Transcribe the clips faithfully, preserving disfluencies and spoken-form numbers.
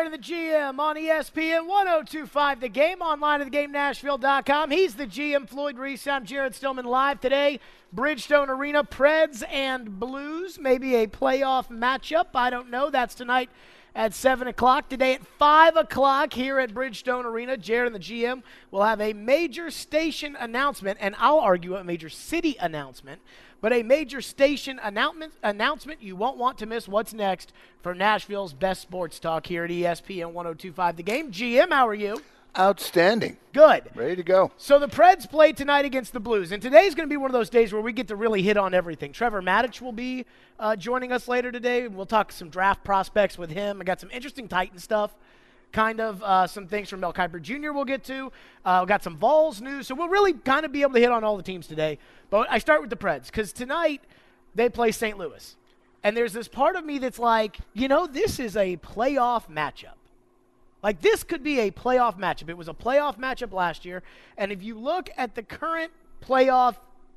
and the G M on E S P N one oh two point five The Game, online at the game nashville dot com. He's the G M, Floyd Reese. I'm Jared Stillman, live today. Bridgestone Arena, Preds and Blues. Maybe a playoff matchup. I don't know. That's tonight at seven o'clock. Today at five o'clock here at Bridgestone Arena, Jared and the G M will have a major station announcement, and I'll argue a major city announcement, but a major station announcement, announcement you won't want to miss. What's next from Nashville's best sports talk here at E S P N one oh two point five The Game. G M, how are you? Outstanding. Good. Ready to go. So the Preds play tonight against the Blues, and today's going to be one of those days where we get to really hit on everything. Trevor Maddich will be uh, joining us later today. We'll talk some draft prospects with him. I got some interesting Titan stuff, kind of uh, some things from Mel Kiper Junior we'll get to. Uh, we got some Vols news, so we'll really kind of be able to hit on all the teams today. But I start with the Preds, because tonight they play Saint Louis. And there's this part of me that's like, you know, this is a playoff matchup. Like, this could be a playoff matchup. It was a playoff matchup last year, and if you look at the current playoff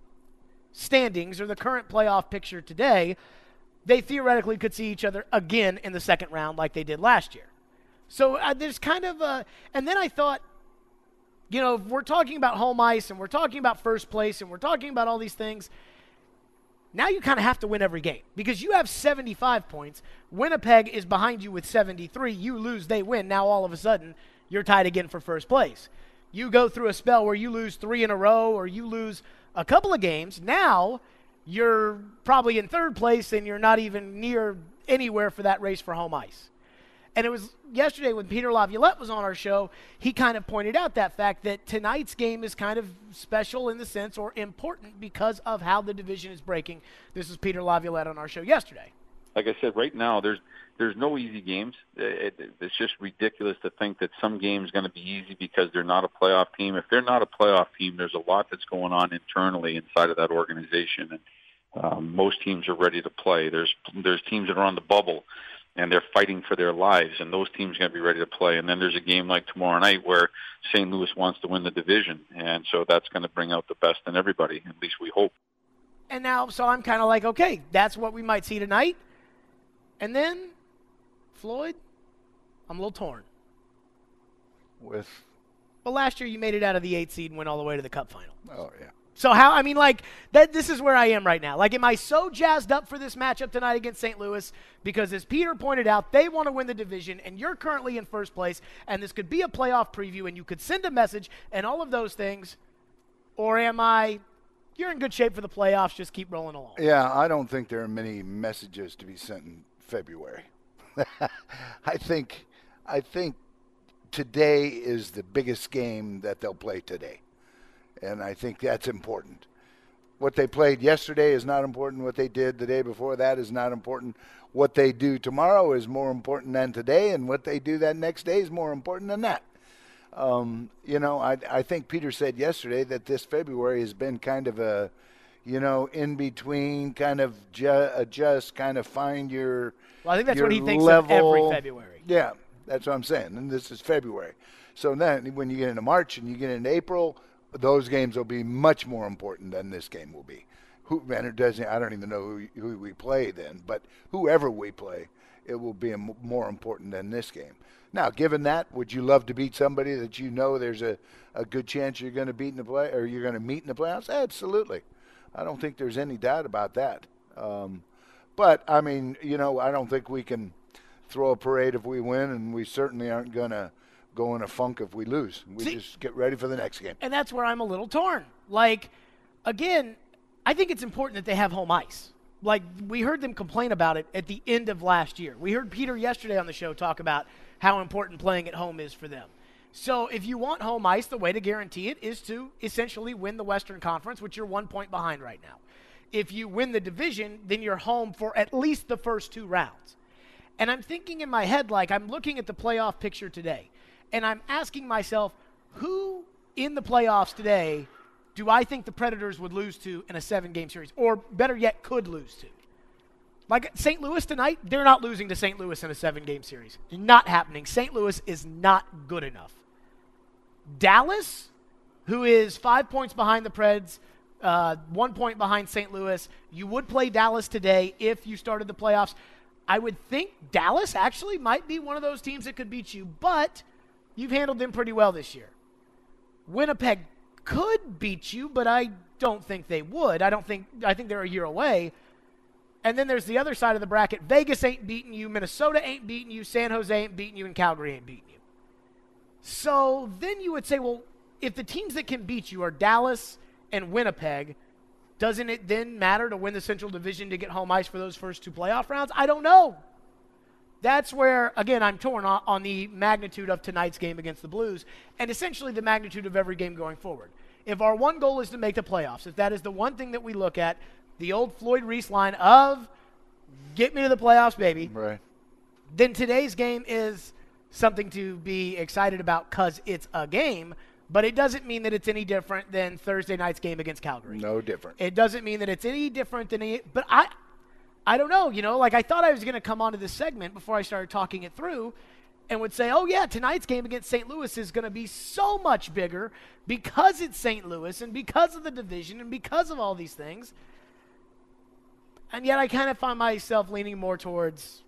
standings or the current playoff picture today, they theoretically could see each other again in the second round like they did last year. So uh, there's kind of a – and then I thought, you know, if we're talking about home ice and we're talking about first place and we're talking about all these things – now you kind of have to win every game because you have seventy-five points. Winnipeg is behind you with seventy-three. You lose, they win. Now all of a sudden you're tied again for first place. You go through a spell where you lose three in a row or you lose a couple of games. Now you're probably in third place and you're not even near anywhere for that race for home ice. And it was yesterday when Peter Laviolette was on our show, he kind of pointed out that fact that tonight's game is kind of special in the sense or important because of how the division is breaking. This is Peter Laviolette on our show yesterday. Like I said, right now there's there's no easy games. It, it, it's just ridiculous to think that some games are going to be easy because they're not a playoff team. If they're not a playoff team, there's a lot that's going on internally inside of that organization. And um, most teams are ready to play. There's there's teams that are on the bubble, and they're fighting for their lives, and those teams are going to be ready to play. And then there's a game like tomorrow night where Saint Louis wants to win the division, and so that's going to bring out the best in everybody, at least we hope. And now, so I'm kind of like, okay, that's what we might see tonight. And then, Floyd, I'm a little torn. With? Well, last year you made it out of the eighth seed and went all the way to the Cup final. Oh, yeah. So how, I mean, like, that. This is where I am right now. Like, am I so jazzed up for this matchup tonight against Saint Louis? Because as Peter pointed out, they want to win the division, and you're currently in first place, and this could be a playoff preview, and you could send a message and all of those things. Or am I, you're in good shape for the playoffs, just keep rolling along? Yeah, I don't think there are many messages to be sent in February. I think, I think today is the biggest game that they'll play today. And I think that's important. What they played yesterday is not important. What they did the day before that is not important. What they do tomorrow is more important than today, and what they do that next day is more important than that. Um, you know, I, I think Peter said yesterday that this February has been kind of a, you know, in between, kind of ju- adjust, kind of find your Well, I think that's your what he thinks level. of every February. Yeah, that's what I'm saying. And this is February. So then when you get into March and you get into April, those games will be much more important than this game will be. Who, and it doesn't, I don't even know who, who we play then, but whoever we play, it will be a m- more important than this game. Now, given that, would you love to beat somebody that you know there's a, a good chance you're going to beat in the play or you're going to meet in the playoffs? Absolutely. I don't think there's any doubt about that. Um, but, I mean, you know, I don't think we can throw a parade if we win, and we certainly aren't going to go in a funk if we lose. We See, just get ready for the next game. And that's where I'm a little torn. Like, again, I think it's important that they have home ice. Like, we heard them complain about it at the end of last year. We heard Peter yesterday on the show talk about how important playing at home is for them. So if you want home ice, the way to guarantee it is to essentially win the Western Conference, which you're one point behind right now. If you win the division, then you're home for at least the first two rounds. And I'm thinking in my head, like, I'm looking at the playoff picture today, and I'm asking myself, who in the playoffs today do I think the Predators would lose to in a seven-game series? Or better yet, could lose to? Like Saint Louis tonight, they're not losing to Saint Louis in a seven-game series. Not happening. Saint Louis is not good enough. Dallas, who is five points behind the Preds, uh, one point behind Saint Louis, you would play Dallas today if you started the playoffs. I would think Dallas actually might be one of those teams that could beat you, but you've handled them pretty well this year. Winnipeg could beat you, but I don't think they would. I don't think I think they're a year away. And then there's the other side of the bracket. Vegas ain't beating you, Minnesota ain't beating you, San Jose ain't beating you, and Calgary ain't beating you. So then you would say, well, if the teams that can beat you are Dallas and Winnipeg, doesn't it then matter to win the Central Division to get home ice for those first two playoff rounds? I don't know. That's where, again, I'm torn on, on the magnitude of tonight's game against the Blues and essentially the magnitude of every game going forward. If our one goal is to make the playoffs, if that is the one thing that we look at, the old Floyd Reese line of get me to the playoffs, baby, Right. then today's game is something to be excited about because it's a game, but it doesn't mean that it's any different than Thursday night's game against Calgary. No different. It doesn't mean that it's any different than any – but I I don't know, you know. Like I thought I was going to come onto this segment before I started talking it through and would say, oh, yeah, tonight's game against Saint Louis is going to be so much bigger because it's Saint Louis and because of the division and because of all these things. And yet I kind of find myself leaning more towards,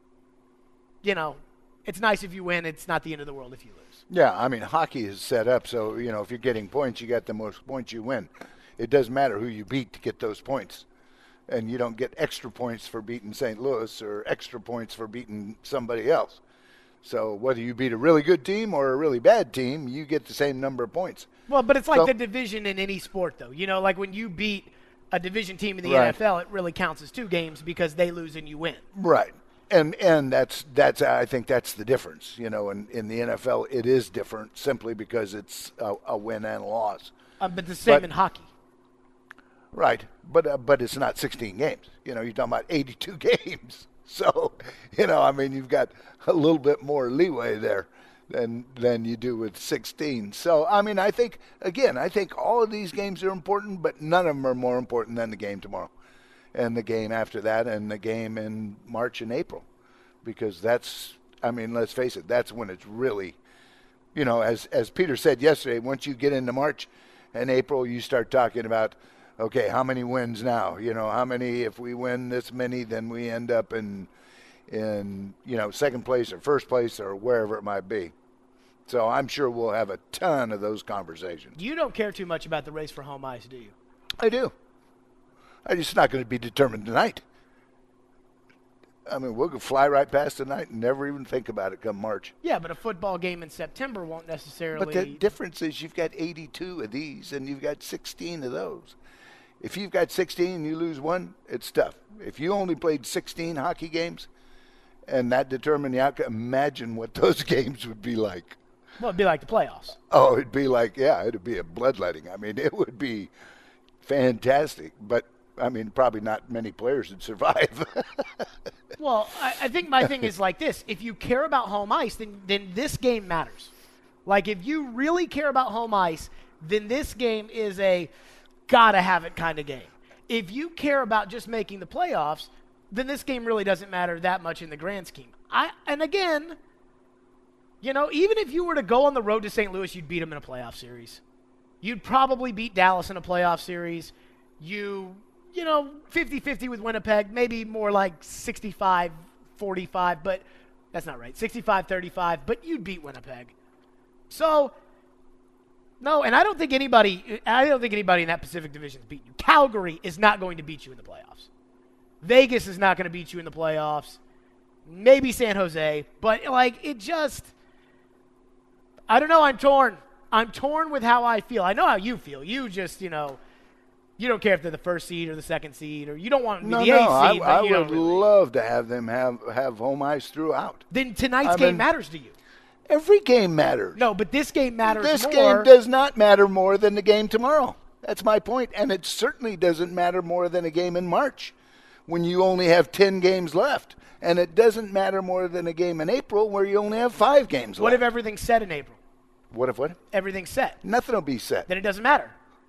you know, it's nice if you win. It's not the end of the world if you lose. Yeah, I mean, hockey is set up so, you know, if you're getting points, you got the most points, you win. It doesn't matter who you beat to get those points. And you don't get extra points for beating Saint Louis or extra points for beating somebody else. So whether you beat a really good team or a really bad team, you get the same number of points. Well, but it's like So- the division in any sport, though. You know, like when you beat a division team in the Right. N F L, it really counts as two games because they lose and you win. Right. And and that's that's I think that's the difference. You know, in, in the N F L it is different simply because it's a, a win and a loss. Uh, but the same But- in hockey. Right. But uh, but it's not sixteen games. You know, you're talking about eighty-two games. So, you know, I mean, you've got a little bit more leeway there than than you do with sixteen. So, I mean, I think again, I think all of these games are important, but none of them are more important than the game tomorrow. And the game after that, and the game in March and April, because that's, I mean, let's face it, that's when it's really, you know, as as Peter said yesterday, once you get into March and April, you start talking about, okay, how many wins now? You know, how many, if we win this many, then we end up in, in you know, second place or first place or wherever it might be. So I'm sure we'll have a ton of those conversations. You don't care too much about the race for home ice, do you? I do. I just not going to be determined tonight. I mean, we'll go fly right past tonight and never even think about it come March. Yeah, but a football game in September won't necessarily. But the difference is you've got eighty-two of these and you've got sixteen of those. If you've got sixteen and you lose one, it's tough. If you only played sixteen hockey games and that determined the outcome, imagine what those games would be like. Well, it'd be like the playoffs. Oh, it'd be like, yeah, it'd be a bloodletting. I mean, it would be fantastic. But, I mean, probably not many players would survive. Well, I, I think my thing is like this. If you care about home ice, then, then this game matters. Like, if you really care about home ice, then this game is a gotta have it kind of game. If you care about just making the playoffs, then this game really doesn't matter that much in the grand scheme. I And again, you know, even if you were to go on the road to Saint Louis, you'd beat them in a playoff series. You'd probably beat Dallas in a playoff series. You, you know, fifty-fifty with Winnipeg, maybe more like sixty-five forty-five, but that's not right. sixty-five thirty-five, but you'd beat Winnipeg. So, no, and I don't think anybody I don't think anybody in that Pacific Division is beating you. Calgary is not going to beat you in the playoffs. Vegas is not going to beat you in the playoffs. Maybe San Jose, but like it just I don't know, I'm torn. I'm torn with how I feel. I know how you feel. You just, you know, you don't care if they're the first seed or the second seed, or you don't want them to no, be the no, eighth I, seed. I but you would don't really. love to have them have, have home ice throughout. Then tonight's I game mean, matters to you. Every game matters. No, but this game matters This more. game does not matter more than the game tomorrow. That's my point. And it certainly doesn't matter more than a game in March when you only have ten games left. And it doesn't matter more than a game in April where you only have five games What left. if everything's set in April? What if what? Everything's set. Nothing will be set. Then it doesn't matter.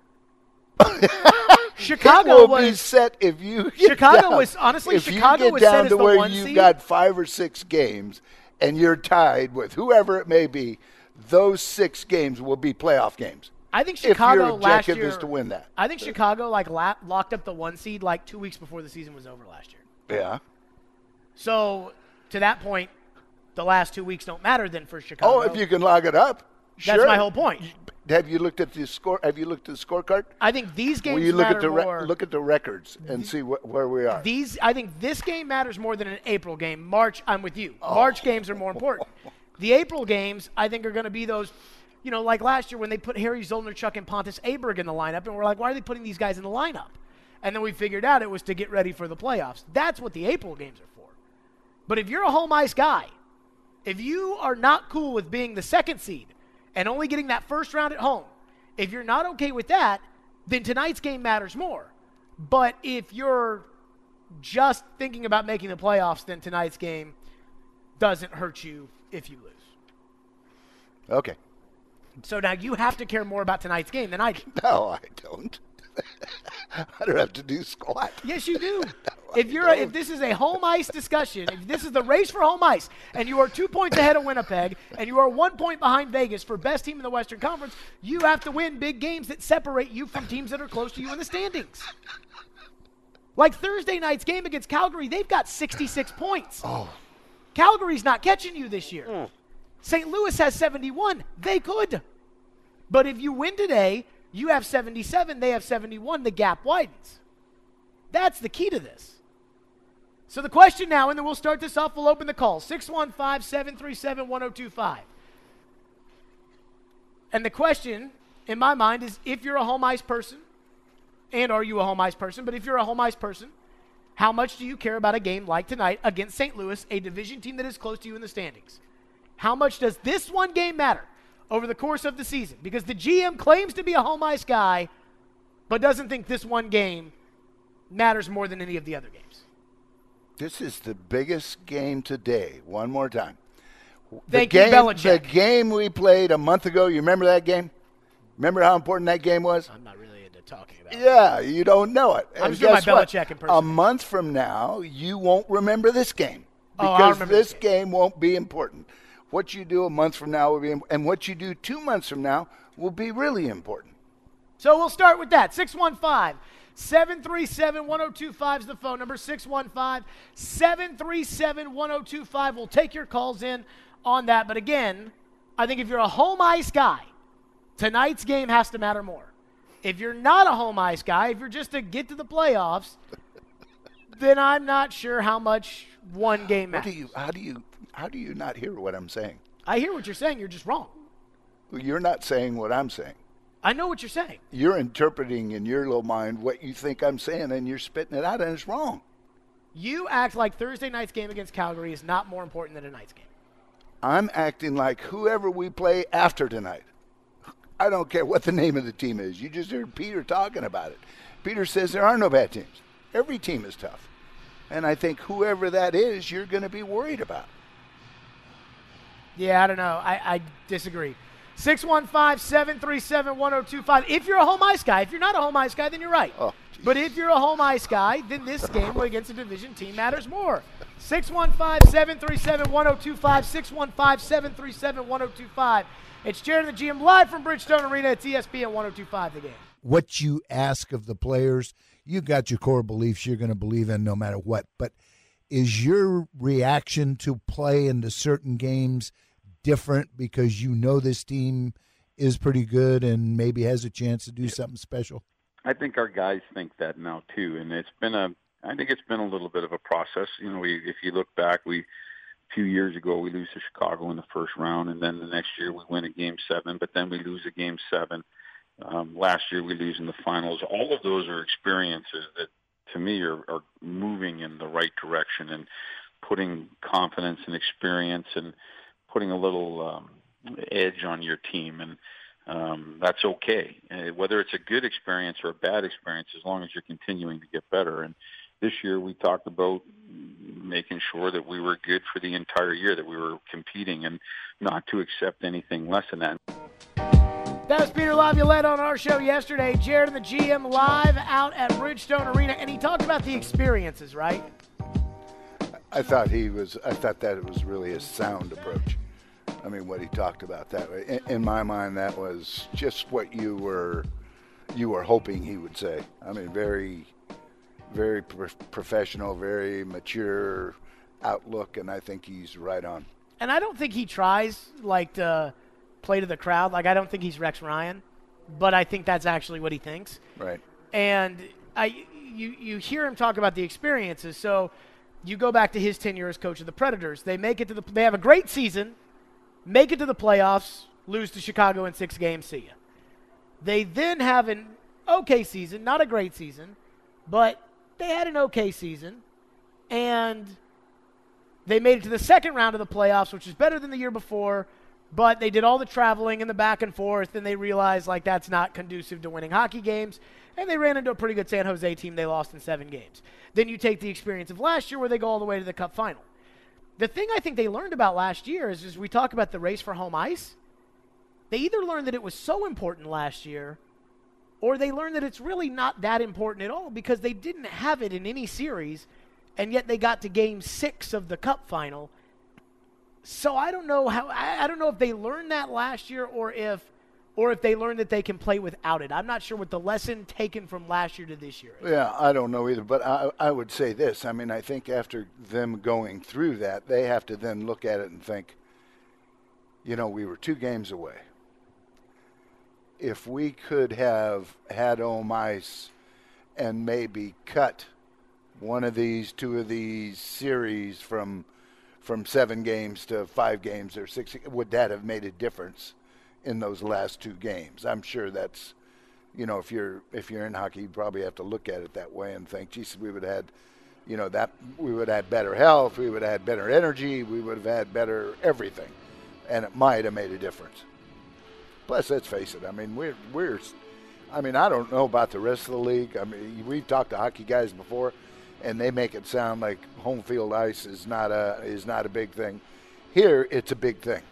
It Chicago will be was set if you get Chicago down. was- honestly, if Chicago you get was down set as to the where one you've seed. got five or six games and you're tied with whoever it may be, those six games will be playoff games. I think If Chicago your last objective year is to win that. I think Chicago like la- locked up the one seed like two weeks before the season was over last year. Yeah. So to that point, the last two weeks don't matter then for Chicago. Oh, if you can log it up. That's sure. my whole point. Have you looked at the score? Have you looked at the scorecard? I think these games Will you look matter at the re- more. look at the records and see wh- where we are? These, I think this game matters more than an April game. March, I'm with you. Oh. March games are more important. The April games, I think, are going to be those, you know, like last year when they put Harry Zolnarchuk and Pontus Aberg in the lineup, and we're like, why are they putting these guys in the lineup? And then we figured out it was to get ready for the playoffs. That's what the April games are for. But if you're a home ice guy, if you are not cool with being the second seed and only getting that first round at home, if you're not okay with that, then tonight's game matters more. But if you're just thinking about making the playoffs, then tonight's game doesn't hurt you if you lose. Okay. So now you have to care more about tonight's game than I do. No, I don't. I don't have to do squat. Yes, you do. No, if you're a, if this is a home ice discussion, if this is the race for home ice, and you are two points ahead of Winnipeg, and you are one point behind Vegas for best team in the Western Conference, you have to win big games that separate you from teams that are close to you in the standings. Like Thursday night's game against Calgary, they've got sixty-six points. Oh. Calgary's not catching you this year. Mm. Saint Louis has seventy-one. They could. But if you win today, you have seventy-seven, they have seventy-one, the gap widens. That's the key to this. So the question now, and then we'll start this off, we'll open the call, six one five, seven three seven, one oh two five. And the question, in my mind, is if you're a home ice person, and are you a home ice person, but if you're a home ice person, how much do you care about a game like tonight against Saint Louis, a division team that is close to you in the standings? How much does this one game matter over the course of the season? Because the G M claims to be a home ice guy, but doesn't think this one game matters more than any of the other games. This is the biggest game today. One more time. Thank the you, game, Belichick. The game we played a month ago, you remember that game? Remember how important that game was? I'm not really into talking about it. Yeah, you don't know it. I'm And just doing my guess what? Belichick impersonation. A month from now, you won't remember this game. Oh, I'll Because remember this this game won't be important. What you do a month from now will be, and what you do two months from now will be really important. So we'll start with that. six one five, seven three seven, one oh two five is the phone number. six one five, seven three seven, one oh two five. We'll take your calls in on that. But again, I think if you're a home ice guy, tonight's game has to matter more. If you're not a home ice guy, if you're just to get to the playoffs, then I'm not sure how much one game What matters. do you, how do you, how do you not hear what I'm saying? I hear what you're saying. You're just wrong. You're not saying what I'm saying. I know what you're saying. You're interpreting in your little mind what you think I'm saying, and you're spitting it out, and it's wrong. You act like Thursday night's game against Calgary is not more important than tonight's game. I'm acting like whoever we play after tonight. I don't care what the name of the team is. You just heard Peter talking about it. Peter says there are no bad teams. Every team is tough. And I think whoever that is, you're going to be worried about. Yeah, I don't know. I, I disagree. six one five, seven three seven, one oh two five. If you're a home ice guy, if you're not a home ice guy, then you're right. Oh, but if you're a home ice guy, then this game against a division team matters more. six one five, seven three seven, one oh two five, six one five, seven three seven, one oh two five. It's Jared and the G M live from Bridgestone Arena. It's E S P N one oh two five The Game. What you ask of the players, you got your core beliefs you're going to believe in no matter what. But is your reaction to play into certain games different because you know this team is pretty good and maybe has a chance to do something special? I think our guys think that now too, and it's been a. I think it's been a little bit of a process. You know, we if you look back, we a few years ago we lose to Chicago in the first round, and then the next year we win a game seven, but then we lose a game seven. Um, last year we lose in the finals. All of those are experiences that, to me, are, are moving in the right direction and putting confidence and experience and putting a little um, edge on your team, and um, that's okay. Uh, whether it's a good experience or a bad experience, as long as you're continuing to get better. And this year we talked about making sure that we were good for the entire year, that we were competing and not to accept anything less than that. That was Peter Laviolette on our show yesterday. Jared and the G M live out at Bridgestone Arena, and he talked about the experiences, right? I thought he was. I thought that it was really a sound approach. I mean, what he talked about that way. In, in my mind, that was just what you were, you were hoping he would say. I mean, very, very pro- professional, very mature. outlook, and I think he's right on. And I don't think he tries, like, to play to the crowd. Like, I don't think he's Rex Ryan, but I think that's actually what he thinks. Right. And I, you, you hear him talk about the experiences. So you go back to his tenure as coach of the Predators. They make it to the – they have a great season, make it to the playoffs, lose to Chicago in six games, see ya. They then have an okay season, not a great season, but they had an okay season, and they made it to the second round of the playoffs, which is better than the year before, but they did all the traveling and the back and forth, and they realized, like, that's not conducive to winning hockey games, and they ran into a pretty good San Jose team they lost in seven games. Then you take the experience of last year where they go all the way to the Cup final. The thing I think they learned about last year is, is we talk about the race for home ice. They either learned that it was so important last year, or they learned that it's really not that important at all because they didn't have it in any series, and yet they got to game six of the Cup final. So I don't know how I, I don't know if they learned that last year or if or if they learned that they can play without it. I'm not sure what the lesson taken from last year to this year is. Yeah, I don't know either, but I, I would say this. I mean, I think after them going through that, they have to then look at it and think, you know, we were two games away. If we could have had home ice and maybe cut one of these, two of these series from from seven games to five games or six, would that have made a difference in those last two games? I'm sure that's, you know, if you're if you're in hockey, you probably have to look at it that way and think, geez, we would have had, you know, that we would have had better health, we would have had better energy, we would have had better everything, and it might have made a difference. Plus, let's face it. I mean, we're we're. I mean, I don't know about the rest of the league. I mean, we've talked to hockey guys before, and they make it sound like home field ice is not a is not a big thing. Here, it's a big thing,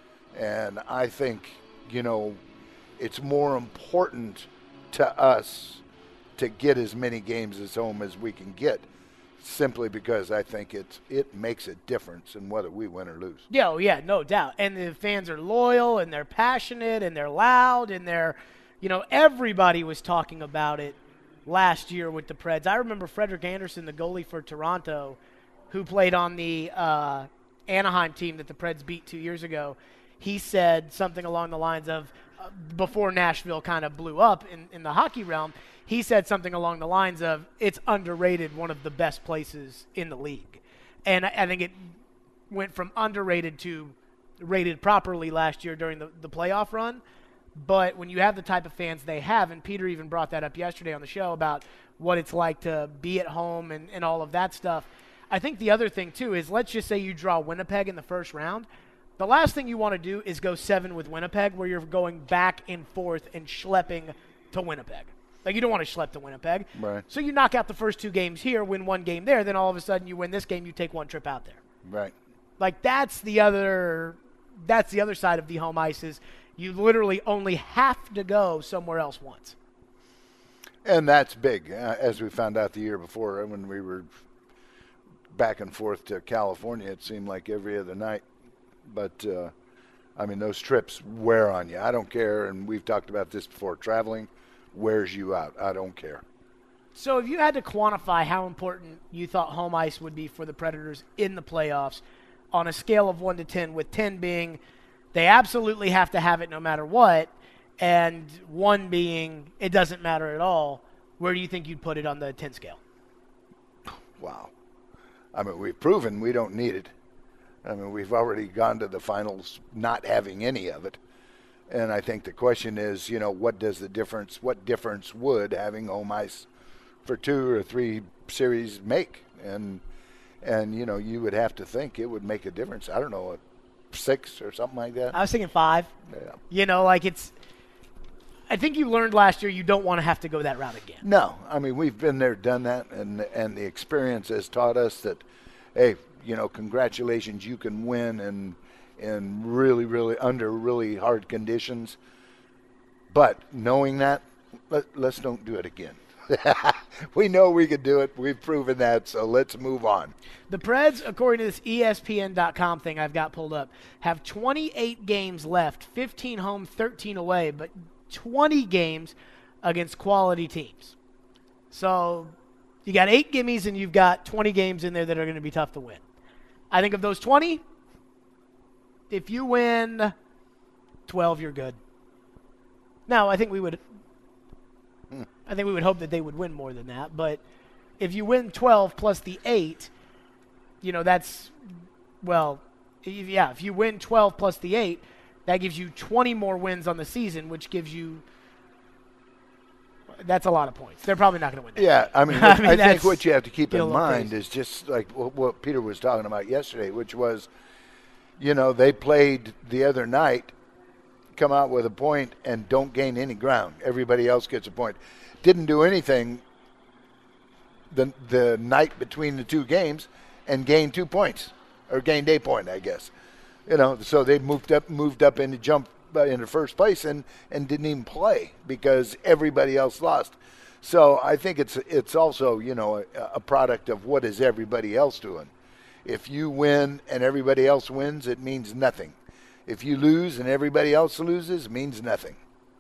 and I think, you know, it's more important to us to get as many games at home as we can get, simply because I think it's it makes a difference in whether we win or lose. Yeah, oh yeah, no doubt. And the fans are loyal, and they're passionate, and they're loud, and they're, you know, everybody was talking about it last year with the Preds. I remember Frederick Anderson, the goalie for Toronto, who played on the uh, Anaheim team that the Preds beat two years ago. He said something along the lines of, uh, before Nashville kind of blew up in, in the hockey realm, he said something along the lines of, it's underrated, one of the best places in the league. And I, I think it went from underrated to rated properly last year during the, the playoff run. But when you have the type of fans they have, and Peter even brought that up yesterday on the show about what it's like to be at home and, and all of that stuff, I think the other thing, too, is let's just say you draw Winnipeg in the first round. The last thing you want to do is go seven with Winnipeg where you're going back and forth and schlepping to Winnipeg. Like, you don't want to schlep to Winnipeg. Right. So you knock out the first two games here, win one game there, then all of a sudden you win this game, you take one trip out there. Right. Like, that's the other that's the other side of the home ice is you literally only have to go somewhere else once. And that's big, uh, as we found out the year before when we were back and forth to California. It seemed like every other night. But, uh, I mean, those trips wear on you. I don't care, and we've talked about this before, traveling wears you out. I don't care. So if you had to quantify how important you thought home ice would be for the Predators in the playoffs on a scale of one to ten, with ten being they absolutely have to have it no matter what, and one being it doesn't matter at all, where do you think you'd put it on the ten scale? Wow. I mean, we've proven we don't need it. I mean, we've already gone to the finals not having any of it. And I think the question is, you know, what does the difference, what difference would having home ice for two or three series make? And, and you know, you would have to think it would make a difference. I don't know, a six or something like that. I was thinking five. Yeah. You know, like it's – I think you learned last year you don't want to have to go that route again. No. I mean, we've been there, done that, and and the experience has taught us that, hey, you know, congratulations, you can win and – in really, really, under really hard conditions. But knowing that, let, let's don't do it again. We know we can do it. We've proven that, so let's move on. The Preds, according to this E S P N dot com thing I've got pulled up, have twenty-eight games left, fifteen home, thirteen away, but twenty games against quality teams. So you got eight gimmies and you've got twenty games in there that are going to be tough to win. I think of those twenty, if you win twelve, you're good. Now, I think we would hmm. I think we would hope that they would win more than that, but if you win twelve plus the eight, you know, that's, well, yeah, if you win twelve plus the eight, that gives you twenty more wins on the season, which gives you, that's a lot of points. They're probably not going to win that. Yeah, I mean, I, mean, I think what you have to keep in mind crazy. is just like what Peter was talking about yesterday, which was, you know, they played the other night, come out with a point and don't gain any ground. Everybody else gets a point. Didn't do anything the the night between the two games and gained two points, or gained a point, I guess. You know, so they moved up, moved up into jump uh, into first place and, and didn't even play because everybody else lost. So I think it's it's also, you know, a, a product of what is everybody else doing. If you win and everybody else wins, it means nothing. If you lose and everybody else loses, it means nothing.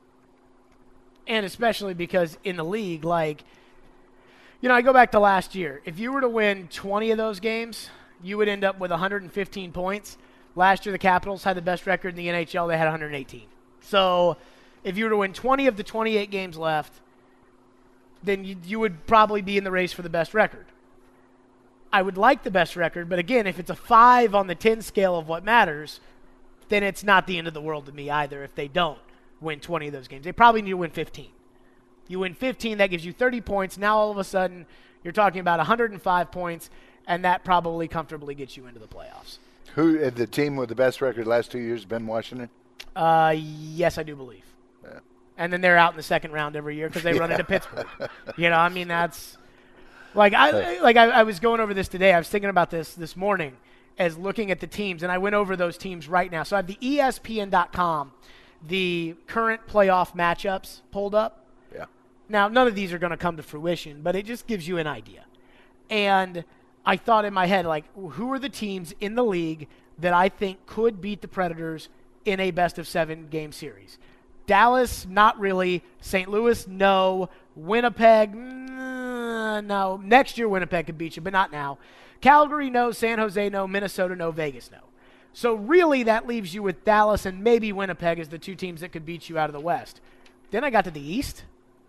And especially because in the league, like, you know, I go back to last year. If you were to win twenty of those games, you would end up with one hundred fifteen points. Last year, the Capitals had the best record in the N H L. They had one hundred eighteen. So if you were to win twenty of the twenty-eight games left, then you, you would probably be in the race for the best record. I would like the best record, but again, if it's a five on the ten scale of what matters, then it's not the end of the world to me either if they don't win twenty of those games. They probably need to win fifteen. You win fifteen, that gives you thirty points. Now all of a sudden, you're talking about one hundred five points, and that probably comfortably gets you into the playoffs. Who the team with the best record last two years been Washington? Uh, yes, I do believe. Yeah. And then they're out in the second round every year because they yeah. run into Pittsburgh. You know, I mean, that's like I like I, I was going over this today. I was thinking about this this morning as looking at the teams, and I went over those teams right now. So I have the E S P N dot com, the current playoff matchups pulled up. Yeah. Now, none of these are going to come to fruition, but it just gives you an idea. And I thought in my head, like, who are the teams in the league that I think could beat the Predators in a best-of-seven game series? Dallas, not really. Saint Louis, no. Winnipeg, mm, no. Next year, Winnipeg could beat you, but not now. Calgary, no. San Jose, no. Minnesota, no. Vegas, no. So really, that leaves you with Dallas and maybe Winnipeg as the two teams that could beat you out of the West. Then I got to the East.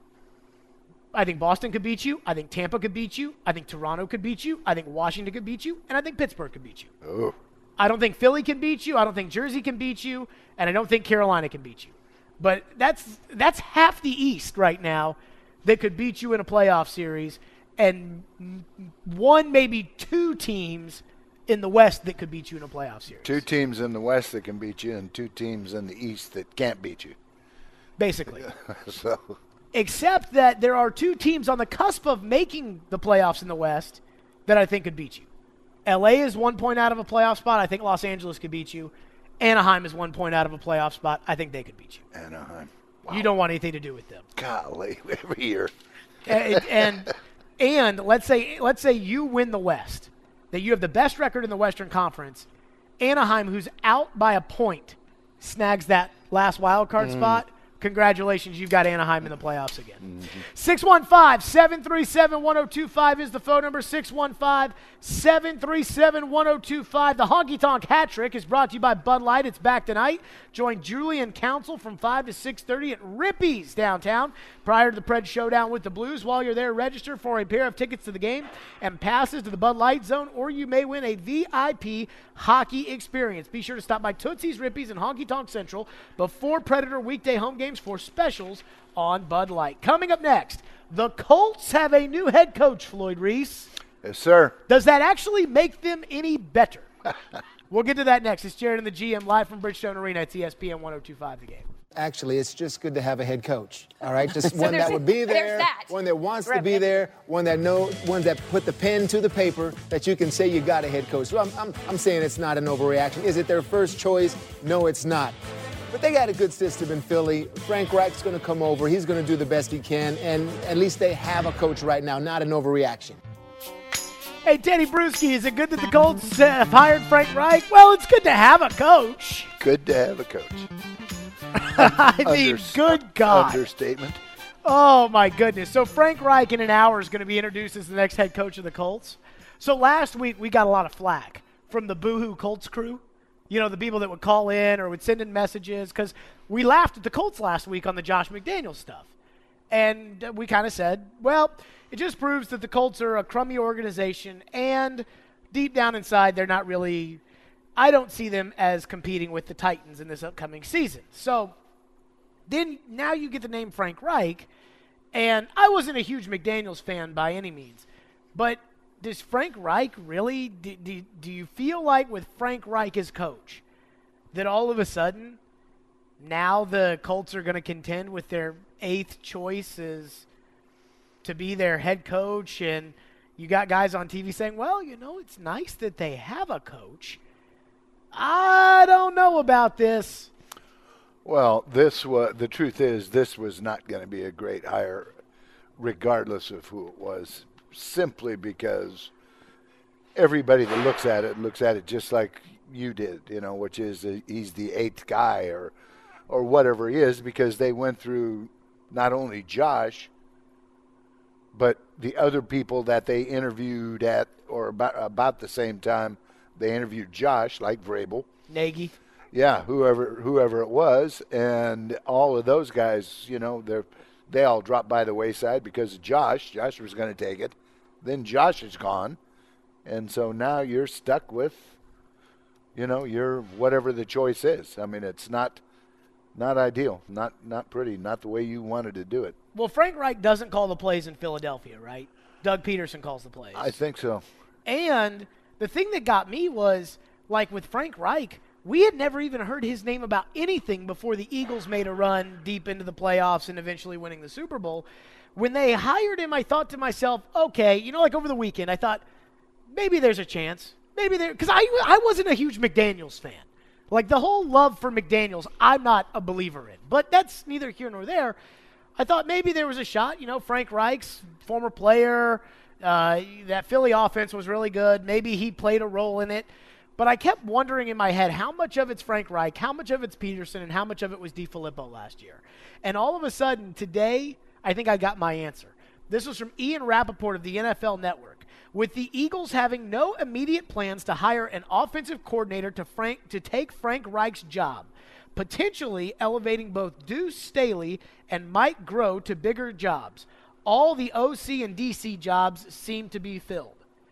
I think Boston could beat you. I think Tampa could beat you. I think Toronto could beat you. I think Washington could beat you. And I think Pittsburgh could beat you. Oh. I don't think Philly can beat you. I don't think Jersey can beat you. And I don't think Carolina can beat you. But that's that's half the East right now that could beat you in a playoff series. And one, maybe two teams in the West that could beat you in a playoff series. Two teams in the West that can beat you and two teams in the East that can't beat you. Basically. so... Except that there are two teams on the cusp of making the playoffs in the West that I think could beat you. L A is one point out of a playoff spot. I think Los Angeles could beat you. Anaheim is one point out of a playoff spot. I think they could beat you. Anaheim. Wow. You don't want anything to do with them. Golly, every year. and, and and let's say let's say you win the West, that you have the best record in the Western Conference. Anaheim, who's out by a point, snags that last wild card mm. spot. Congratulations, you've got Anaheim in the playoffs again. Mm-hmm. six one five, seven three seven, one oh two five is the phone number, six one five, seven three seven, one oh two five. The Honky Tonk Hat Trick is brought to you by Bud Light. It's back tonight. Join Julie and Council from five to six thirty at Rippy's downtown prior to the Preds Showdown with the Blues. While you're there, register for a pair of tickets to the game and passes to the Bud Light Zone, or you may win a V I P hockey experience. Be sure to stop by Tootsie's, Rippy's, and Honky Tonk Central before Predator weekday home games for specials on Bud Light. Coming up next, the Colts have a new head coach, Floyd Reese. Yes, sir. Does that actually make them any better? We'll get to that next. It's Jared and the G M live from Bridgestone Arena at E S P N one oh two five The Game. Actually, it's just good to have a head coach, all right? Just so one that would be there, that. one that wants Rep. to be there, one that know, one that put the pen to the paper, that you can say you got a head coach. So I'm, I'm, I'm saying it's not an overreaction. Is it their first choice? No, it's not. But they got a good system in Philly. Frank Reich's going to come over. He's going to do the best he can, and at least they have a coach right now, not an overreaction. Hey, Teddy Bruschi, is it good that the Colts have hired Frank Reich? Well, it's good to have a coach. Good to have a coach. I mean, Unders- good God. Understatement. Oh, my goodness. So Frank Reich in an hour is going to be introduced as the next head coach of the Colts. So last week we got a lot of flack from the Boohoo Colts crew. You know, the people that would call in or would send in messages, because we laughed at the Colts last week on the Josh McDaniels stuff. And we kind of said, well, it just proves that the Colts are a crummy organization, and deep down inside, they're not really – I don't see them as competing with the Titans in this upcoming season. So then now you get the name Frank Reich, and I wasn't a huge McDaniels fan by any means, but – does Frank Reich really, do, do, do you feel like with Frank Reich as coach that all of a sudden now the Colts are going to contend with their eighth choice is to be their head coach, and you got guys on T V saying, well, you know, it's nice that they have a coach. I don't know about this. Well, this was, the truth is this was not going to be a great hire regardless of who it was. Simply because everybody that looks at it looks at it just like you did, you know, which is a, he's the eighth guy or or whatever he is, because they went through not only Josh, but the other people that they interviewed at or about about the same time they interviewed Josh, like Vrabel, Nagy, yeah, whoever whoever it was, and all of those guys, you know, they're they all dropped by the wayside because of Josh. Josh was going to take it. Then Josh is gone. And so now you're stuck with, you know, your whatever the choice is. I mean, it's not not ideal, not not pretty, not the way you wanted to do it. Well, Frank Reich doesn't call the plays in Philadelphia, right? Doug Peterson calls the plays. I think so. And the thing that got me was, like with Frank Reich, we had never even heard his name about anything before the Eagles made a run deep into the playoffs and eventually winning the Super Bowl. When they hired him, I thought to myself, okay, you know, like over the weekend, I thought, maybe there's a chance. Maybe there – because I, I wasn't a huge McDaniels fan. Like, the whole love for McDaniels, I'm not a believer in. But that's neither here nor there. I thought maybe there was a shot. You know, Frank Reich's former player, uh, that Philly offense was really good. Maybe he played a role in it. But I kept wondering in my head how much of it's Frank Reich, how much of it's Peterson, and how much of it was DeFilippo last year. And all of a sudden, today, I think I got my answer. This was from Ian Rappaport of the N F L Network. With the Eagles having no immediate plans to hire an offensive coordinator to Frank to take Frank Reich's job, potentially elevating both Deuce Staley and Mike Groh to bigger jobs, all the O C and D C jobs seem to be filled.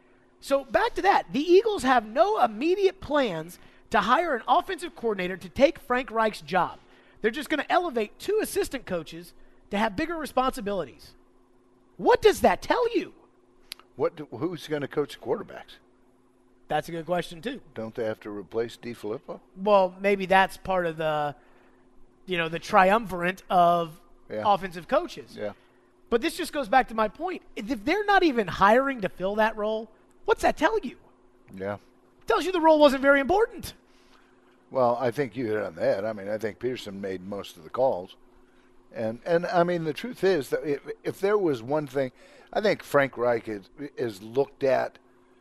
So back to that. The Eagles have no immediate plans to hire an offensive coordinator to take Frank Reich's job. They're just going to elevate two assistant coaches to have bigger responsibilities. What does that tell you? What? Do, who's going to coach the quarterbacks? That's a good question, too. Don't they have to replace DeFilippo? Well, maybe that's part of the, you know, the triumvirate of yeah. offensive coaches. Yeah. But this just goes back to my point. If they're not even hiring to fill that role, what's that tell you? Yeah. It tells you the role wasn't very important. Well, I think you hit on that. I mean, I think Peterson made most of the calls. And, and I mean, the truth is that if, if there was one thing, I think Frank Reich is, is looked at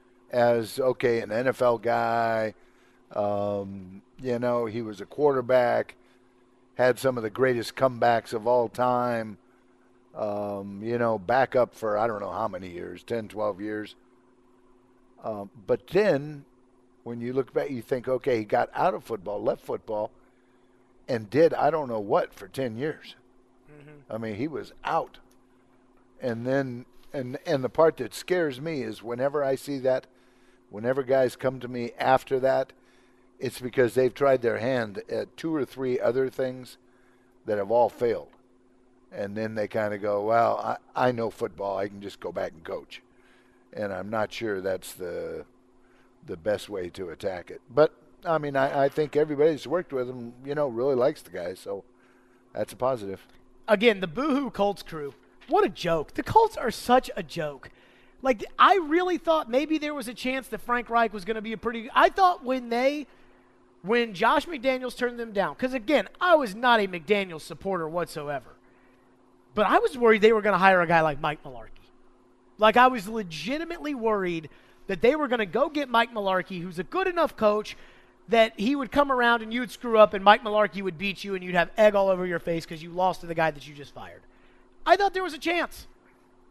as, okay, an N F L guy. Um, you know, he was a quarterback, had some of the greatest comebacks of all time. Um, you know, back up for I don't know how many years, ten, twelve years. Um, but then when you look back, you think, okay, he got out of football, left football, and did I don't know what for ten years. Mm-hmm. I mean, he was out. And then, and and the part that scares me is whenever I see that, whenever guys come to me after that, it's because they've tried their hand at two or three other things that have all failed. And then they kind of go, well, I, I know football. I can just go back and coach. And I'm not sure that's the the best way to attack it. But, I mean, I, I think everybody that's worked with him, you know, really likes the guy. So that's a positive. Again, the Boohoo Colts crew. What a joke. The Colts are such a joke. Like, I really thought maybe there was a chance that Frank Reich was going to be a pretty – I thought when they – when Josh McDaniels turned them down – because, again, I was not a McDaniels supporter whatsoever. But I was worried they were going to hire a guy like Mike Mularkey. Like, I was legitimately worried that they were going to go get Mike Mularkey, who's a good enough coach that he would come around and you would screw up and Mike Mularkey would beat you and you'd have egg all over your face because you lost to the guy that you just fired. I thought there was a chance.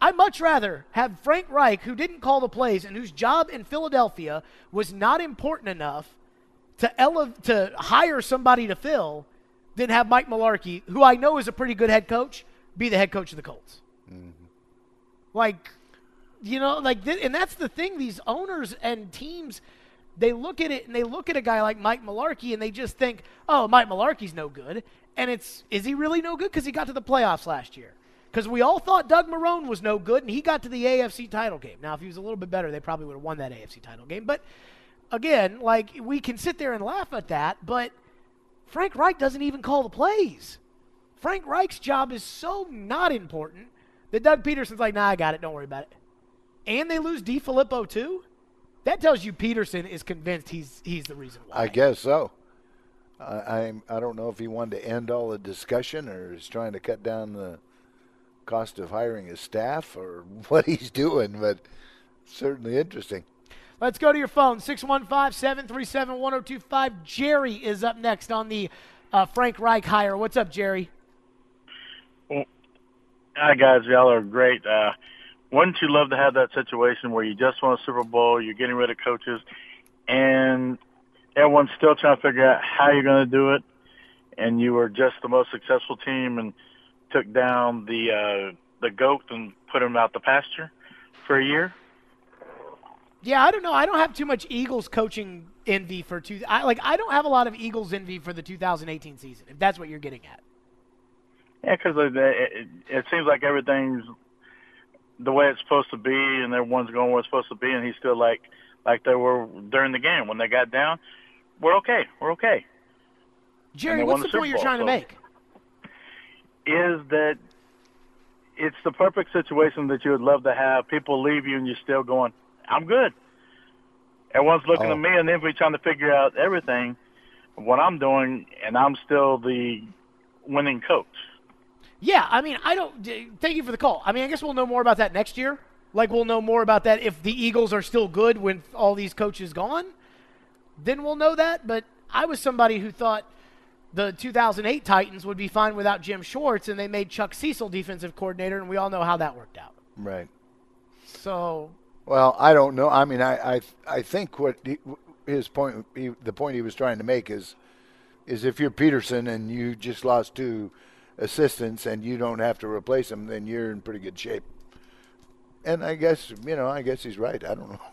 I'd much rather have Frank Reich, who didn't call the plays and whose job in Philadelphia was not important enough to ele- to hire somebody to fill, than have Mike Mularkey, who I know is a pretty good head coach, be the head coach of the Colts. Mm-hmm. Like, you know, like, th- and that's the thing. These owners and teams, they look at it and they look at a guy like Mike Mularkey and they just think, oh, Mike Mularkey's no good. And it's, is he really no good? Because he got to the playoffs last year. Because we all thought Doug Marrone was no good, and he got to the A F C title game. Now, if he was a little bit better, they probably would have won that A F C title game. But, again, like, we can sit there and laugh at that, but Frank Reich doesn't even call the plays. Frank Reich's job is so not important that Doug Peterson's like, nah, I got it. Don't worry about it. And they lose DeFilippo too? That tells you Peterson is convinced he's he's the reason why. I guess so. I I'm, I don't know if he wanted to end all the discussion or is trying to cut down the cost of hiring his staff or what he's doing, but certainly interesting. Let's go to your phone, six one five, seven three seven, one oh two five. Jerry is up next on the uh, Frank Reich hire. What's up, Jerry? Well, hi, guys. Y'all are great. Uh, wouldn't you love to have that situation where you just won a Super Bowl, you're getting rid of coaches, and everyone's still trying to figure out how you're going to do it, and you were just the most successful team and took down the uh, the GOAT and put him out the pasture for a year? Yeah, I don't know. I don't have too much Eagles coaching envy for two. I, like I don't have a lot of Eagles envy for the two thousand eighteen season, if that's what you're getting at. Yeah, because it, it, it seems like everything's the way it's supposed to be, and everyone's going where it's supposed to be, and he's still like like they were during the game when they got down. We're okay. We're okay. Jerry, what's the point you're trying to make? Is that it's the perfect situation that you would love to have. People leave you, and you're still going, I'm good. Everyone's looking oh. at me, and then we're trying to figure out everything, what I'm doing, and I'm still the winning coach. Yeah, I mean, I don't – thank you for the call. I mean, I guess we'll know more about that next year. Like, we'll know more about that if the Eagles are still good when all these coaches gone. Then we'll know that. But I was somebody who thought the two thousand eight Titans would be fine without Jim Schwartz, and they made Chuck Cecil defensive coordinator, and we all know how that worked out. Right. So – Well, I don't know. I mean, I I, I think what he, his point, he, the point he was trying to make is, is if you're Peterson and you just lost two assistants and you don't have to replace them, then you're in pretty good shape. And I guess you know, I guess he's right. I don't know.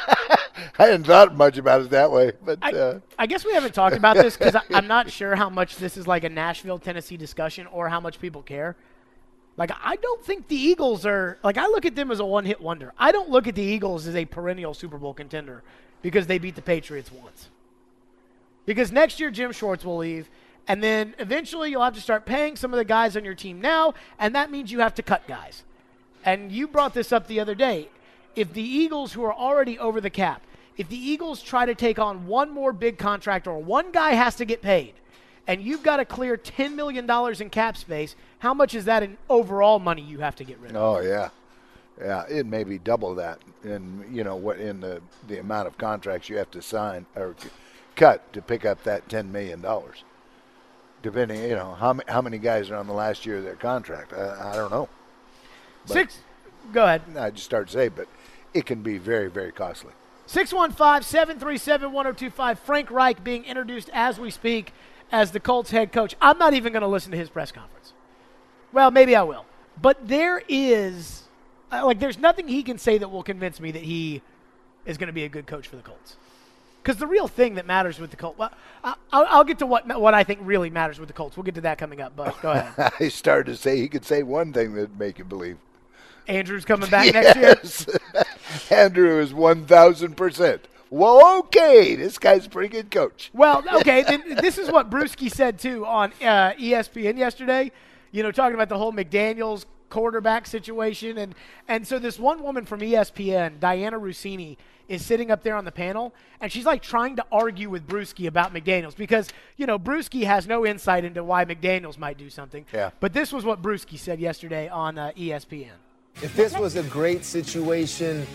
I hadn't thought much about it that way, but I, uh. I guess we haven't talked about this because I'm not sure how much this is like a Nashville, Tennessee discussion or how much people care. Like, I don't think the Eagles are – like, I look at them as a one-hit wonder. I don't look at the Eagles as a perennial Super Bowl contender because they beat the Patriots once. Because next year Jim Schwartz will leave, and then eventually you'll have to start paying some of the guys on your team now, and that means you have to cut guys. And you brought this up the other day. If the Eagles, who are already over the cap, if the Eagles try to take on one more big contract or one guy has to get paid, and you've got to clear ten million dollars in cap space, how much is that in overall money you have to get rid of? Oh, yeah. Yeah, it may be double that in, you know, what in the, the amount of contracts you have to sign or cut to pick up that ten million dollars. Depending, you know, how, how many guys are on the last year of their contract. I, I don't know. But Six. Go ahead. I just started to say, but it can be very, very costly. six one five, seven three seven, one oh two five. Frank Reich being introduced as we speak as the Colts head coach. I'm not even going to listen to his press conference. Well, maybe I will. But there is, uh, like, there's nothing he can say that will convince me that he is going to be a good coach for the Colts. Because the real thing that matters with the Colts, well, I'll, I'll get to what what I think really matters with the Colts. We'll get to that coming up, but go ahead. I started to say he could say one thing that would make you believe. Andrew's coming back yes. next year? Andrew is one thousand percent. Well, okay, this guy's a pretty good coach. Well, okay, then this is what Brewski said, too, on uh, E S P N yesterday, you know, talking about the whole McDaniels quarterback situation. And, and so this one woman from E S P N, Diana Rossini, is sitting up there on the panel, and she's, like, trying to argue with Brewski about McDaniels because, you know, Brewski has no insight into why McDaniels might do something. Yeah. But this was what Brewski said yesterday on uh, E S P N. If this was a great situation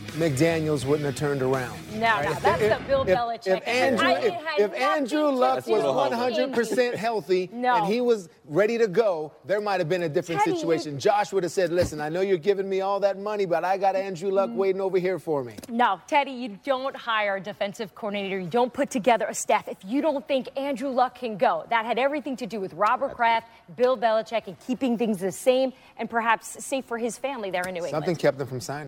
McDaniels wouldn't have turned around. No, right? no, that's if, the Bill if, Belichick. If Andrew, if, if Andrew Luck was one hundred percent healthy no. and he was ready to go, there might have been a different Teddy, situation. Josh would have said, listen, I know you're giving me all that money, but I got Andrew Luck mm. waiting over here for me. No, Teddy, you don't hire a defensive coordinator. You don't put together a staff if you don't think Andrew Luck can go. That had everything to do with Robert Kraft, Bill Belichick, and keeping things the same and perhaps safe for his family there in New England. Something kept them from signing.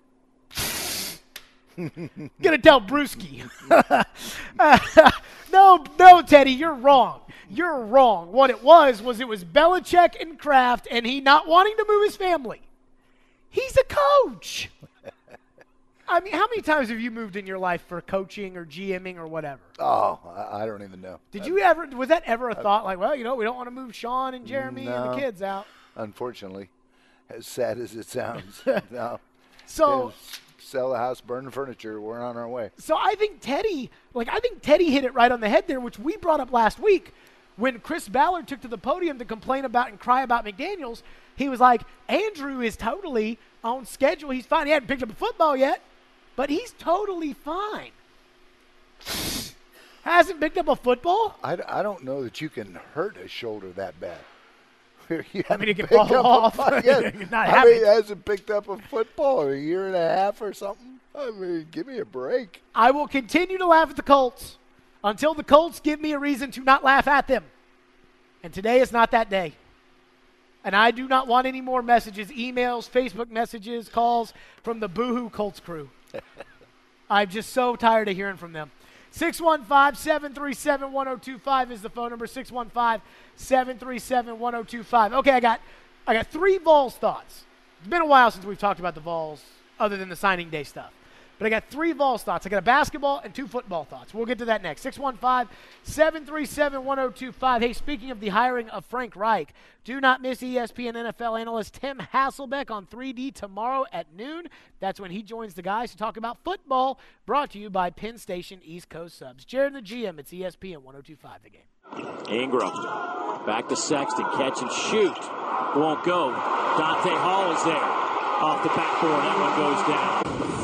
Gonna tell Brewski. uh, no, no, Teddy, you're wrong. You're wrong. What it was was it was Belichick and Kraft, and he not wanting to move his family. He's a coach. I mean, how many times have you moved in your life for coaching or GMing or whatever? Oh, I, I don't even know. Did you ever? Was that ever a thought? Like, well, you know, we don't want to move Sean and Jeremy no, and the kids out. Unfortunately, as sad as it sounds, no. So. Sell the house, burn the furniture. We're on our way. So I think Teddy, like I think Teddy hit it right on the head there, which we brought up last week when Chris Ballard took to the podium to complain about and cry about McDaniels. He was like, Andrew is totally on schedule. He's fine. He hadn't picked up a football yet, but he's totally fine. Hasn't picked up a football? I, I don't know that you can hurt a shoulder that bad. I mean, he can fall off. Yeah. Not I mean, he hasn't picked up a football in a year and a half or something. I mean, give me a break. I will continue to laugh at the Colts until the Colts give me a reason to not laugh at them. And today is not that day. And I do not want any more messages, emails, Facebook messages, calls from the Boohoo Colts crew. I'm just so tired of hearing from them. six one five, seven three seven, one oh two five is the phone number, six one five, seven three seven, one oh two five. Okay, I got I got three Vols thoughts. It's been a while since we've talked about the Vols other than the signing day stuff. But I got three Vols thoughts. I got a basketball and two football thoughts. We'll get to that next. six one five, seven three seven, one oh two five. Hey, speaking of the hiring of Frank Reich, do not miss E S P N N F L analyst Tim Hasselbeck on three D tomorrow at noon. That's when he joins the guys to talk about football, brought to you by Penn Station East Coast Subs. Jared and the G M, it's E S P N one oh two five The Game. Ingram, back to Sexton, catch and shoot. Won't go. Dante Hall is there. Off the backboard, that one goes down.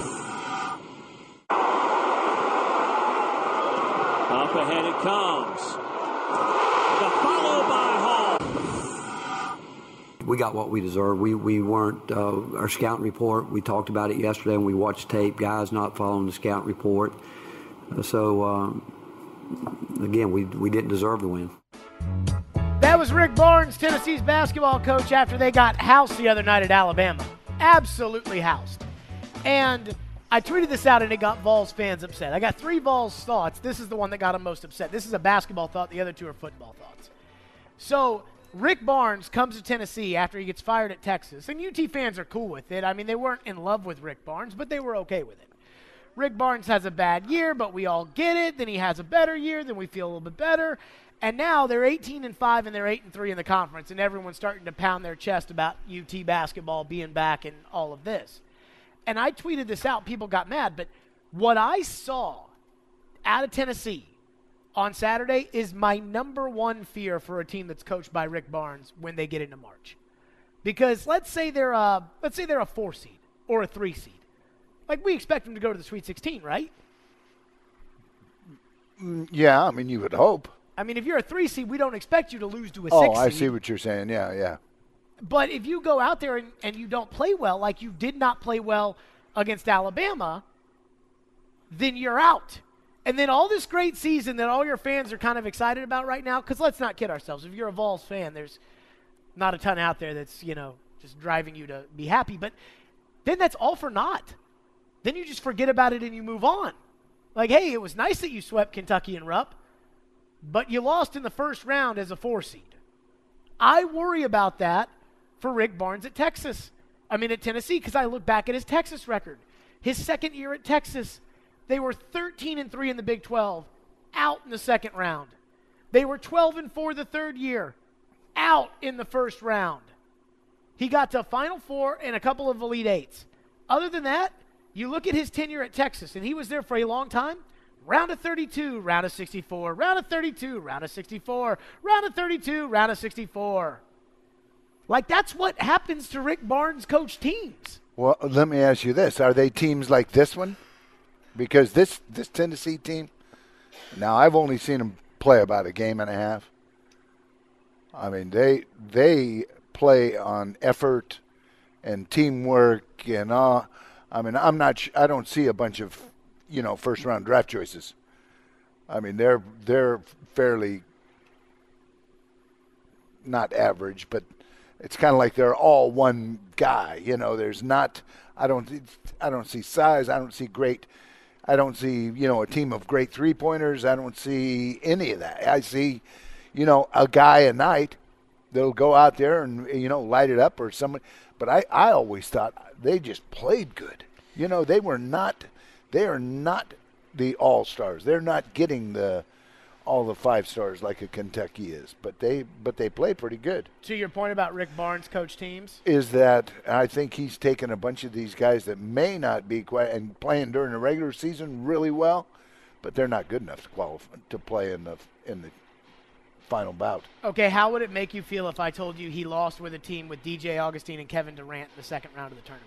Up ahead it comes. The follow by Hall. We got what we deserved. We we weren't, uh, our scouting report, we talked about it yesterday when we watched tape, guys not following the scout report. Uh, so, um, again, we, we didn't deserve the win. That was Rick Barnes, Tennessee's basketball coach, after they got housed the other night at Alabama. Absolutely housed. And I tweeted this out, and it got Vols fans upset. I got three Vols thoughts. This is the one that got them most upset. This is a basketball thought. The other two are football thoughts. So Rick Barnes comes to Tennessee after he gets fired at Texas, and U T fans are cool with it. I mean, they weren't in love with Rick Barnes, but they were okay with it. Rick Barnes has a bad year, but we all get it. Then he has a better year. Then we feel a little bit better. And now they're eighteen and five, and they're eight and three in the conference, and everyone's starting to pound their chest about U T basketball being back and all of this. And I tweeted this out. People got mad. But what I saw out of Tennessee on Saturday is my number one fear for a team that's coached by Rick Barnes when they get into March. Because let's say they're a, let's say they're a four seed or a three seed. Like, we expect them to go to the Sweet sixteen, right? Yeah, I mean, you would hope. I mean, if you're a three seed, we don't expect you to lose to a oh, six seed. Oh, I see what you're saying. Yeah, yeah. But if you go out there and, and you don't play well, like you did not play well against Alabama, then you're out. And then all this great season that all your fans are kind of excited about right now, because let's not kid ourselves. If you're a Vols fan, there's not a ton out there that's, you know, just driving you to be happy. But then that's all for naught. Then you just forget about it and you move on. Like, hey, it was nice that you swept Kentucky and Rupp, but you lost in the first round as a four seed. I worry about that for Rick Barnes at Texas. I mean, at Tennessee, because I look back at his Texas record. His second year at Texas, they were thirteen and three in the Big twelve, out in the second round. They were twelve and four the third year, out in the first round. He got to Final Four and a couple of Elite Eights. Other than that, you look at his tenure at Texas, and he was there for a long time. Round of thirty-two, round of sixty-four, round of thirty-two, round of sixty-four, round of thirty-two, round of sixty-four. Like, that's what happens to Rick Barnes coach teams. Well, let me ask you this. Are they teams like this one? Because this, this Tennessee team, now I've only seen them play about a game and a half. I mean, they they play on effort and teamwork and all. I mean, I'm not. Sh- I don't see a bunch of, you know, first round draft choices. I mean, they're they're fairly not average, but it's kind of like they're all one guy. You know, there's not. I don't. I don't see size. I don't see great. I don't see, you know, a team of great three pointers. I don't see any of that. I see, you know, a guy a night that'll go out there and, you know, light it up or someone. But I, I always thought they just played good. You know, they were not. They are not the all-stars. They're not getting the all the five stars like a Kentucky is, but they but they play pretty good. To your point about Rick Barnes coach teams, is that I think he's taken a bunch of these guys that may not be quite and playing during the regular season really well, but they're not good enough to qualify to play in the in the final bout. Okay, how would it make you feel if I told you he lost with a team with D J Augustine and Kevin Durant in the second round of the tournament?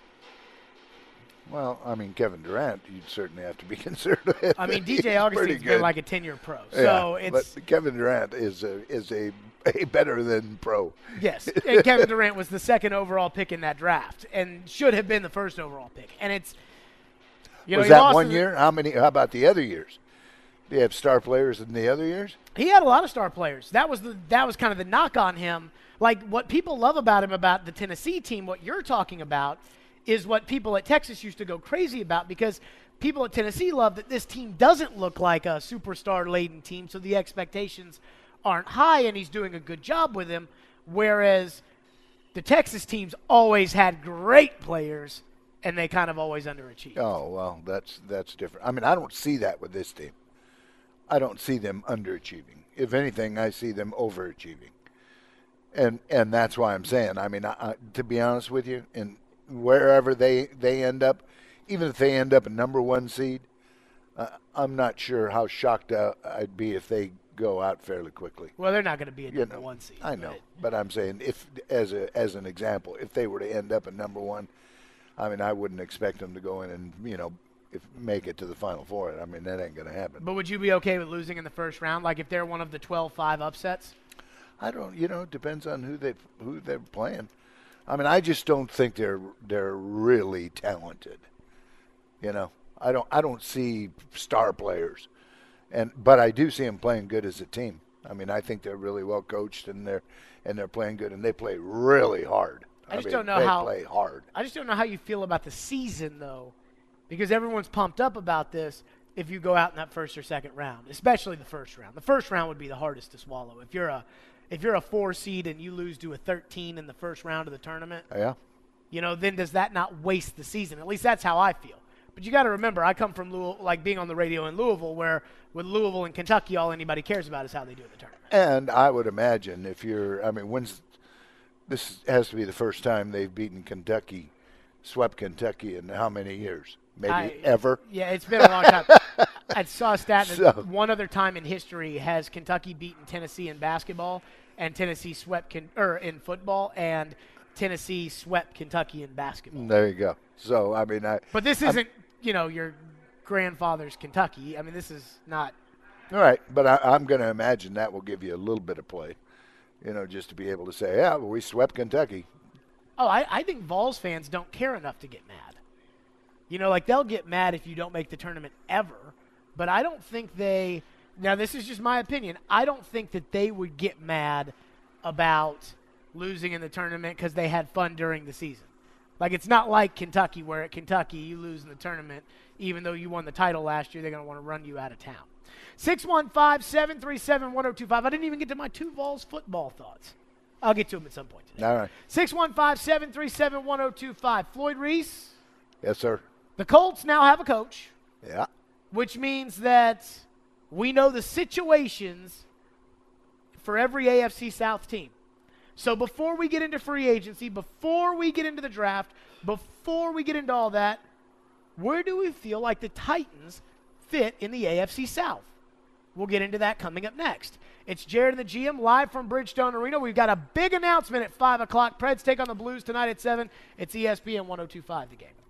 Well, I mean, Kevin Durant, you'd certainly have to be concerned with. I mean, D J Augustine's been like a ten-year pro, so yeah, it's. But Kevin Durant is a is a, a better than pro. Yes, and Kevin Durant was the second overall pick in that draft, and should have been the first overall pick. And it's. You know, was that one year? How many? How about the other years? Do you have star players in the other years? He had a lot of star players. That was the that was kind of the knock on him. Like what people love about him about the Tennessee team, what you're talking about, is what people at Texas used to go crazy about, because people at Tennessee love that this team doesn't look like a superstar-laden team, so the expectations aren't high, and he's doing a good job with them, whereas the Texas teams always had great players, and they kind of always underachieved. Oh, well, that's that's different. I mean, I don't see that with this team. I don't see them underachieving. If anything, I see them overachieving. And and that's why I'm saying, I mean, I, I, to be honest with you, and wherever they, they end up, even if they end up a number one seed, uh, I'm not sure how shocked uh, I'd be if they go out fairly quickly. Well, they're not going to be a you number know, one seed. I know, but, but I'm saying if, as a as an example, if they were to end up a number one, I mean, I wouldn't expect them to go in and, you know, if make it to the Final Four. I mean, that ain't going to happen. But would you be okay with losing in the first round, like if they're one of the twelve five upsets? I don't, you know, it depends on who they who they're playing. I mean, I just don't think they're they're really talented. You know, I don't I don't see star players, and but I do see them playing good as a team. I mean, I think they're really well coached, and they're and they're playing good, and they play really hard. I just I mean, don't know they how play hard. I just don't know how you feel about the season though, because everyone's pumped up about this. If you go out in that first or second round, especially the first round, the first round would be the hardest to swallow. If you're a If you're a four seed and you lose to a thirteen in the first round of the tournament, yeah, you know, then does that not waste the season? At least that's how I feel. But you got to remember, I come from Louisville, like being on the radio in Louisville, where with Louisville and Kentucky, all anybody cares about is how they do in the tournament. And I would imagine if you're, I mean, when's this has to be the first time they've beaten Kentucky, swept Kentucky in how many years? Maybe I, ever? Yeah, it's been a long time. I saw a stat that So- one other time in history has Kentucky beaten Tennessee in basketball, and Tennessee swept Ken, or in football, and Tennessee swept Kentucky in basketball. There you go. So I mean, I. But this I'm- isn't, you know, your grandfather's Kentucky. I mean, this is not. All right, but I, I'm going to imagine that will give you a little bit of play, you know, just to be able to say, yeah, well, we swept Kentucky. Oh, I, I think Vols fans don't care enough to get mad. You know, like they'll get mad if you don't make the tournament ever, but I don't think they. Now, this is just my opinion. I don't think that they would get mad about losing in the tournament because they had fun during the season. Like, it's not like Kentucky, where at Kentucky you lose in the tournament, even though you won the title last year, they're going to want to run you out of town. six one five, seven three seven, one oh two five. I didn't even get to my two Vols football thoughts. I'll get to them at some point today. All right. six one five, seven three seven, one oh two five. Floyd Reese. Yes, sir. The Colts now have a coach. Yeah. Which means that we know the situations for every A F C South team. So before we get into free agency, before we get into the draft, before we get into all that, where do we feel like the Titans fit in the A F C South? We'll get into that coming up next. It's Jared and the G M live from Bridgestone Arena. We've got a big announcement at five o'clock. Preds take on the Blues tonight at seven. It's E S P N one oh two point five The Game.